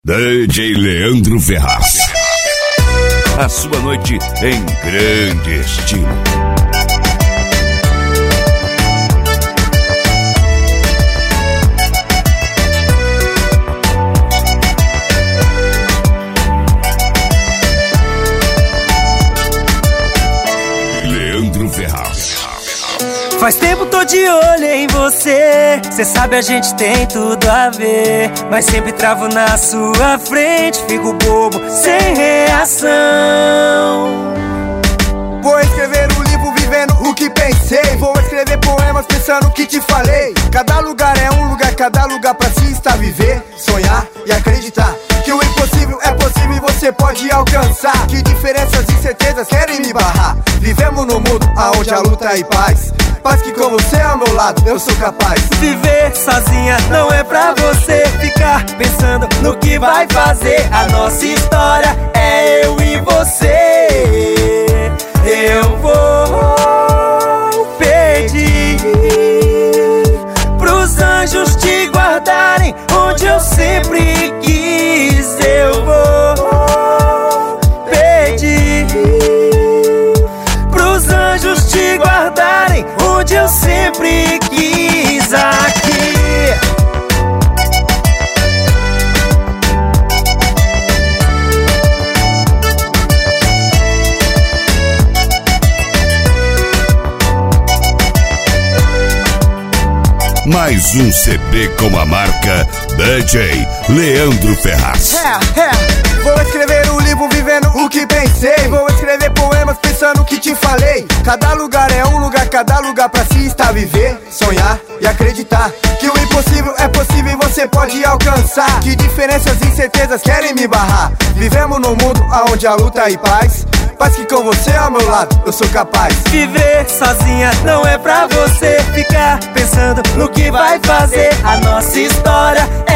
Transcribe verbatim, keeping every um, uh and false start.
D J Leandro Ferraz. A sua noite em grande estilo. Leandro Ferraz. Faz tempo tô de olho em você, cê sabe a gente tem tudo a ver, mas sempre travo na sua frente, fico bobo, sem reação. Vou escrever um livro vivendo o que pensei, vou escrever poemas pensando o que te falei. Cada lugar é um lugar, cada lugar pra si está viver, sonhar e acreditar que o impossível é possível e você pode alcançar. Que diferenças e incertezas querem me barrar? Vivemos num mundo aonde a luta e paz, paz que com você ao meu lado eu sou capaz. Viver sozinha não é pra você ficar pensando no que vai fazer. A nossa história é eu e você. Eu vou pedir pros anjos te guardarem onde eu sempre quis. Eu vou pedir pros anjos te guardarem onde eu sempre quis. Aqui Mais um C D com a marca D J Leandro Ferraz. É, é. Vou escrever um livro vivendo o que pensei, vou escrever poemas pensando o que te falei. Cada lugar é um lugar, cada lugar pra si está a viver, sonhar e acreditar que o impossível é possível e você pode alcançar. Que diferenças e incertezas querem me barrar? Vivemos num mundo aonde a luta e paz, paz que com você ao meu lado eu sou capaz. Viver sozinha não é pra você ficar pensando no que vai fazer. A nossa história